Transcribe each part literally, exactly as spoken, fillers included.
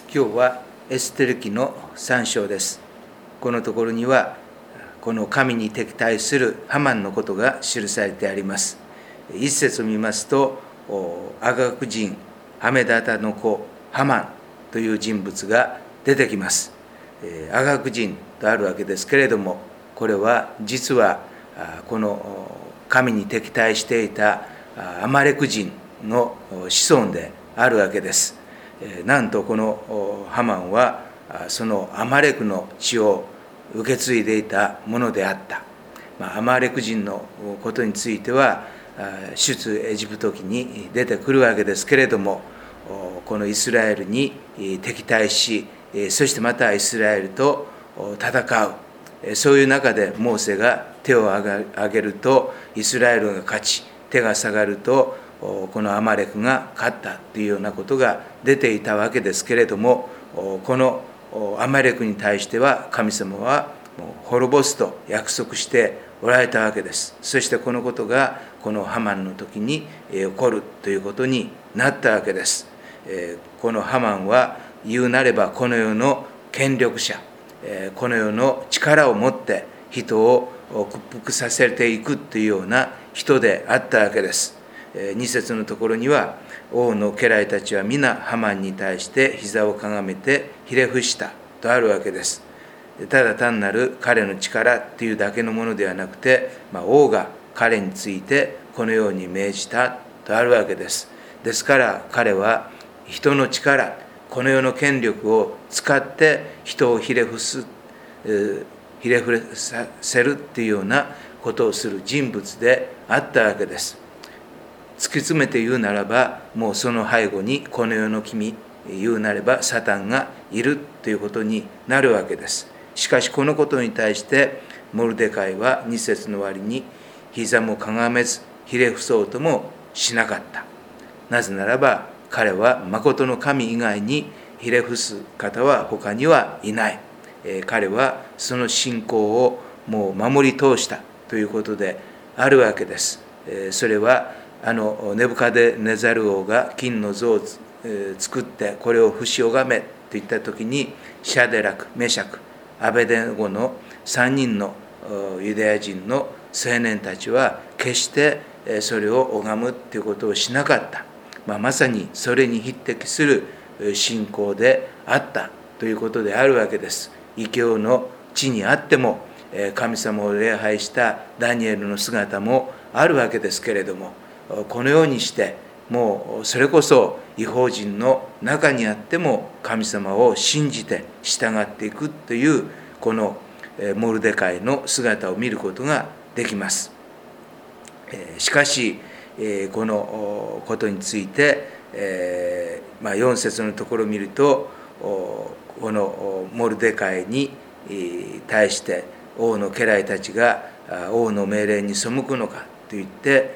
今日はエステル記のさん章です。このところにはこの神に敵対するハマンのことが記されてあります。一節を見ますと、アガグ人ハメダタの子ハマンという人物が出てきます。アガグ人とあるわけですけれども、これは実はこの神に敵対していたアマレク人の子孫であるわけです。なんとこのハマンはそのアマレクの血を受け継いでいたものであった。アマレク人のことについては出エジプト記に出てくるわけですけれども、このイスラエルに敵対し、そしてまたイスラエルと戦う、そういう中でモーセが手を挙げるとイスラエルが勝ち、手が下がるとこのアマレクが勝ったというようなことが出ていたわけですけれども、このアマレクに対しては神様は滅ぼすと約束しておられたわけです。そしてこのことがこのハマンの時に起こるということになったわけです。このハマンは言うなればこの世の権力者、この世の力を持って人を屈服させていくというような人であったわけです。に節のところには、王の家来たちは皆ハマンに対して膝をかがめてひれ伏したとあるわけです。ただ単なる彼の力っていうだけのものではなくて、まあ、王が彼についてこのように命じたとあるわけです。ですから彼は人の力、この世の権力を使って人をひれ伏す、ひれ伏させるっていうようなことをする人物であったわけです。突き詰めて言うならば、もうその背後にこの世の君、言うなればサタンがいるということになるわけです。しかしこのことに対してモルデカイはに節の終わりに膝もかがめずひれ伏そうともしなかった。なぜならば彼は誠の神以外にひれ伏す方は他にはいない。彼はその信仰をもう守り通したということであるわけです。それはあのネブカデネザル王が金の像を作ってこれを伏し拝めといった時に、シャデラク、メシャク、アベデネゴのさんにんのユダヤ人の青年たちは決してそれを拝むということをしなかった。まあ、まさにそれに匹敵する信仰であったということであるわけです。異教の地にあっても神様を礼拝したダニエルの姿もあるわけですけれども、このようにしてもうそれこそ異邦人の中にあっても神様を信じて従っていくというこのモルデカイの姿を見ることができます。しかしこのことについてよん節のところを見ると、このモルデカイに対して王の家来たちが王の命令に背くのかといって、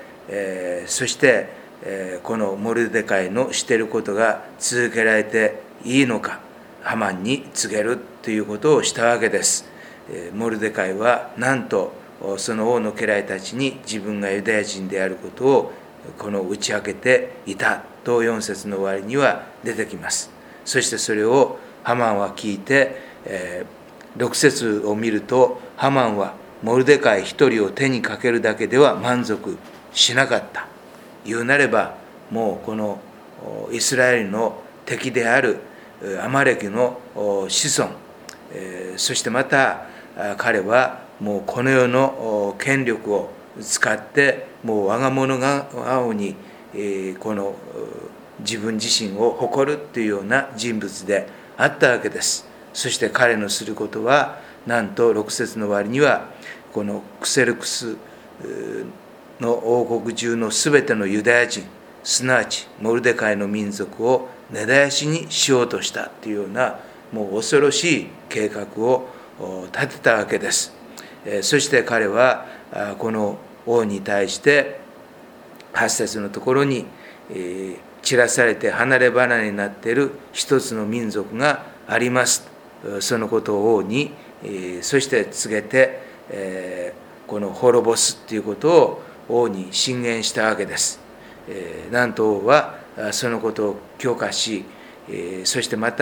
そしてこのモルデカイのしていることが続けられていいのか、ハマンに告げるということをしたわけです。モルデカイはなんとその王の家来たちに自分がユダヤ人であることをこの打ち明けていたとよん節の終わりには出てきます。そしてそれをハマンは聞いて、ろく節を見ると、ハマンはモルデカイ一人を手にかけるだけでは満足しなかった。言うなればもうこのイスラエルの敵であるアマレクの子孫、そしてまた彼はもうこの世の権力を使ってもう我が物顔にこの自分自身を誇るというような人物であったわけです。そして彼のすることはなんとろく節の終わりにはこのクセルクスの王国中のすべてのユダヤ人、すなわちモルデカイの民族を根絶やしにしようとしたというようなもう恐ろしい計画を立てたわけです。そして彼はこの王に対してはち節のところに散らされて離れ離れになっている一つの民族があります。そのことを王にそして告げてこの滅ぼすということを王に進言したわけです。なんと王はそのことを許可し、そしてまた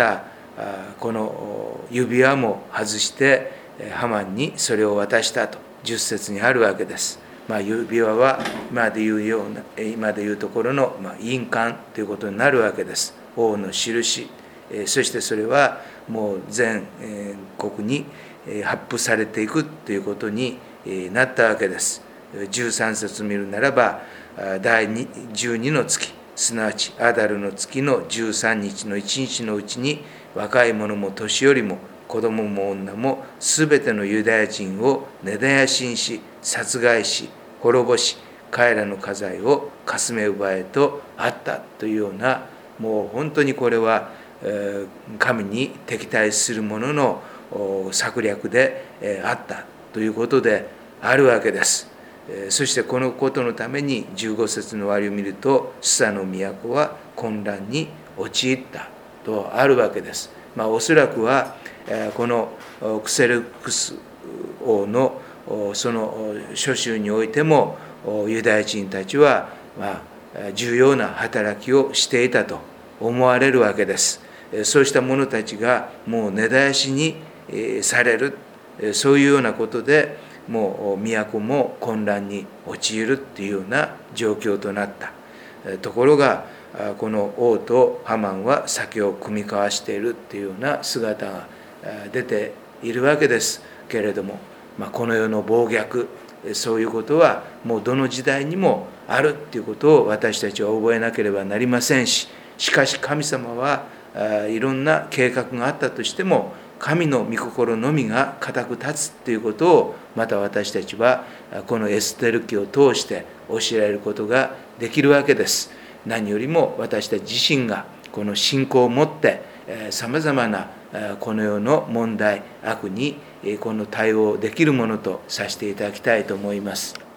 この指輪も外してハマンにそれを渡したとじゅっ節にあるわけです。まあ、指輪は今で言うような今で言うところの、まあ、印鑑ということになるわけです。王の印、そしてそれはもう全国に発布されていくということになったわけです。じゅうさん節見るならば、第じゅうにの月、すなわちアダルの月のじゅうさんにちのいちにちのうちに、若い者も年寄りも子供も女もすべてのユダヤ人を根絶やしにし、殺害し滅ぼし、彼らの家財をかすめ奪えとあったというような、もう本当にこれは神に敵対する者の策略であったということであるわけです。そしてこのことのためにじゅうご節の終わりを見ると、スサの都は混乱に陥ったとあるわけです。まあ、おそらくはこのクセルクス王のその諸州においてもユダヤ人たちはまあ重要な働きをしていたと思われるわけです。そうした者たちがもう根絶やしにされる、そういうようなことでもう都も混乱に陥るっていうような状況となった。ところがこの王とハマンは酒を酌み交わしているっていうような姿が出ているわけですけれども、まあ、この世の暴虐、そういうことはもうどの時代にもあるっていうことを私たちは覚えなければなりませんし、しかし神様はいろんな計画があったとしても、神の御心のみが固く立つということをまた私たちはこのエステル記を通して教えられることができるわけです。何よりも私たち自身がこの信仰を持ってさまざまなこの世の問題悪にこの対応できるものとさせていただきたいと思います。